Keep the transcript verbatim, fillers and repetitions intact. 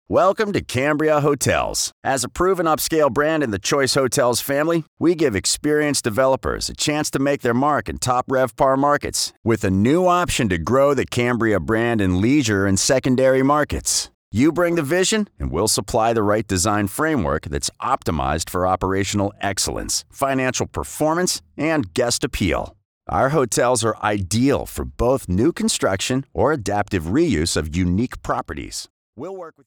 Welcome to Cambria Hotels. As a proven upscale brand in the Choice Hotels family, we give experienced developers a chance to make their mark in top RevPAR markets with a new option to grow the Cambria brand in leisure and secondary markets. You bring the vision, and we'll supply the right design framework that's optimized for operational excellence, financial performance, and guest appeal. Our hotels are ideal for both new construction or adaptive reuse of unique properties. We'll work with